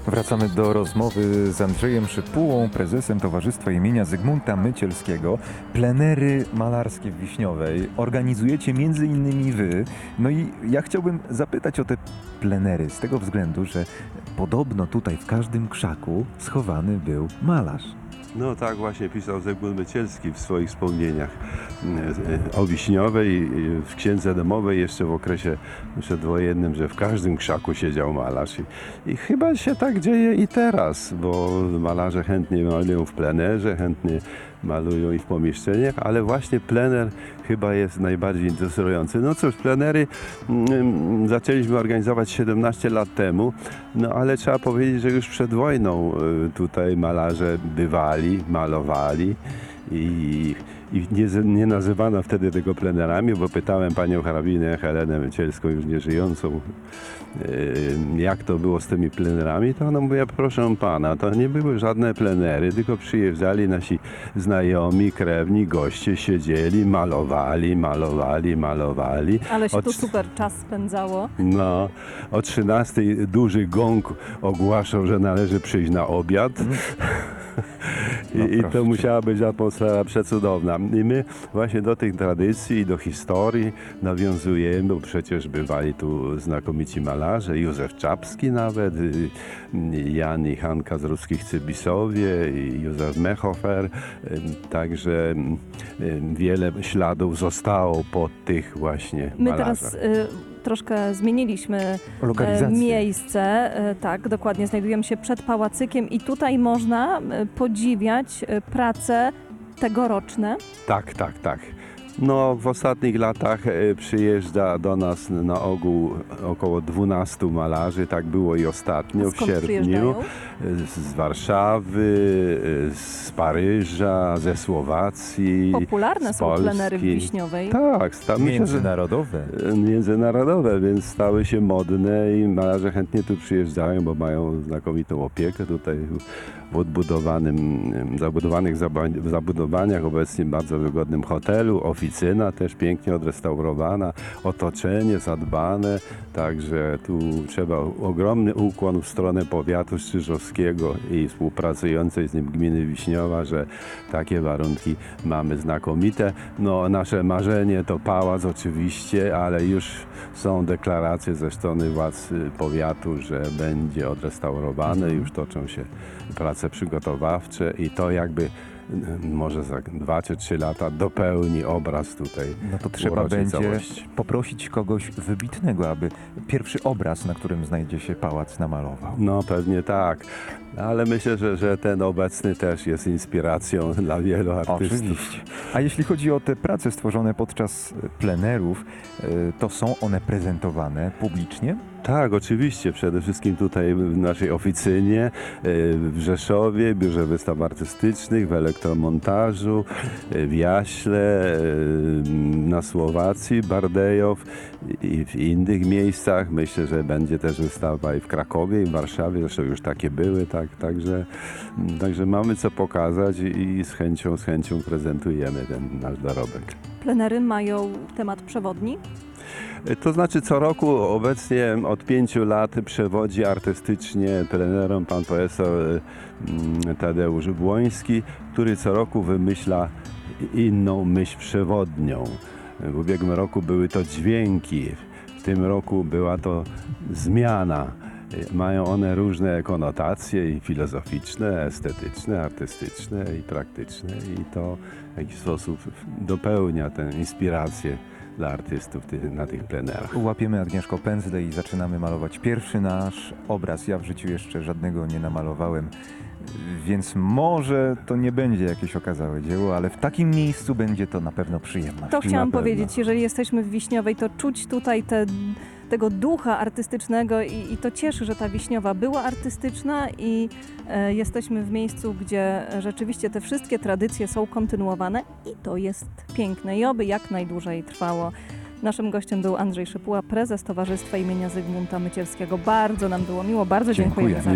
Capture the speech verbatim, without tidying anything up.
Wracamy do rozmowy z Andrzejem Szypułą, prezesem Towarzystwa imienia Zygmunta Mycielskiego. Plenery malarskie w Wiśniowej organizujecie między innymi wy. No i ja chciałbym zapytać o te plenery z tego względu, że podobno tutaj w każdym krzaku schowany był malarz. No tak właśnie pisał Zygmunt Mycielski w swoich wspomnieniach o Wiśniowej, w księdze domowej jeszcze w okresie przedwojennym, że w każdym krzaku siedział malarz. I, i chyba się tak dzieje i teraz, bo malarze chętnie malują w plenerze, chętnie malują i w pomieszczeniach, ale właśnie plener chyba jest najbardziej interesujący. No cóż, plenery mm, zaczęliśmy organizować siedemnaście lat temu, no ale trzeba powiedzieć, że już przed wojną y, tutaj malarze bywali, malowali i, i nie, nie nazywano wtedy tego plenerami, bo pytałem panią hrabinę Helenę Mycielską, już nieżyjącą, y, jak to było z tymi plenerami, to ona mówiła, proszę pana, to nie były żadne plenery, tylko przyjeżdżali nasi znajomi, krewni, goście, siedzieli, malowali, malowali, malowali. Ale się Od- tu super czas spędzało. No, o trzynastej duży gong ogłaszał, że należy przyjść na obiad. I, No I proszę to cię. musiała być atmosfera przecudowna. I my właśnie do tych tradycji i do historii nawiązujemy, bo przecież bywali tu znakomici malarze, Józef Czapski nawet, y, Jan i Hanka z Ruskich Cybisowie, i Józef Mehofer. Y, Także y, wiele śladów zostało po tych właśnie My malarzach. teraz y, troszkę zmieniliśmy e, Lokalizację. miejsce. E, tak, dokładnie. Znajdujemy się przed pałacykiem i tutaj można e, podziwiać e, prace tegoroczne. Tak, tak, tak. No, w ostatnich latach e, przyjeżdża do nas na ogół około dwunastu malarzy, tak było i ostatnio w Skąd sierpniu. przyjeżdżają? E, Z Warszawy, e, z Paryża, ze Słowacji. Popularne z są plenery w Polski. Wiśniowej. Tak, sta- myślę, że Międzynarodowe. e, międzynarodowe, więc stały się modne i malarze chętnie tu przyjeżdżają, bo mają znakomitą opiekę tutaj w odbudowanym, em, zabudowanych zaba- zabudowaniach, obecnie bardzo wygodnym hotelu, oficyna też pięknie odrestaurowana, otoczenie zadbane, także tu trzeba ogromny ukłon w stronę powiatu strzyżowskiego i współpracującej z nim gminy Wiśniowa, że takie warunki mamy znakomite. No, nasze marzenie to pałac oczywiście, ale już są deklaracje ze strony władz y, powiatu, że będzie odrestaurowany, już toczą się prace przygotowawcze i to jakby y, może za dwa czy trzy lata dopełni obraz tutaj. No to trzeba uroczej będzie całości. poprosić kogoś wybitnego, aby pierwszy obraz, na którym znajdzie się pałac, namalował. No pewnie tak, ale myślę, że, że ten obecny też jest inspiracją dla wielu artystów. Oczywiście. A jeśli chodzi o te prace stworzone podczas plenerów, y, to są one prezentowane publicznie? Tak, oczywiście. Przede wszystkim tutaj w naszej oficynie, y, w Rzeszowie, Biurze Wystaw Artystycznych, w elektromontażu, y, w Jaśle, y, na Słowacji, Bardejow i w innych miejscach. Myślę, że będzie też wystawa i w Krakowie, i w Warszawie. Zresztą już takie były, tak, także, także mamy co pokazać i, i z chęcią, z chęcią prezentujemy ten nasz dorobek. Plenery mają temat przewodni. To znaczy co roku obecnie od pięciu lat przewodzi artystycznie plenerom pan profesor mm, Tadeusz Błoński, który co roku wymyśla inną myśl przewodnią. W ubiegłym roku były to dźwięki, w tym roku była to zmiana. Mają one różne konotacje i filozoficzne, estetyczne, artystyczne i praktyczne i to w jakiś sposób dopełnia tę inspirację dla artystów ty, na tych plenerach. Łapiemy, Agnieszko, pędzle i zaczynamy malować pierwszy nasz obraz. Ja w życiu jeszcze żadnego nie namalowałem, więc może to nie będzie jakieś okazałe dzieło, ale w takim miejscu będzie to na pewno przyjemność. To chciałam pewno. powiedzieć, jeżeli jesteśmy w Wiśniowej, to czuć tutaj te, tego ducha artystycznego i, i to cieszy, że ta Wiśniowa była artystyczna i e, jesteśmy w miejscu, gdzie rzeczywiście te wszystkie tradycje są kontynuowane i to jest piękne i oby jak najdłużej trwało. Naszym gościem był Andrzej Szypuła, prezes Towarzystwa imienia Zygmunta Mycielskiego. Bardzo nam było miło, bardzo dziękujemy Dziękuję. za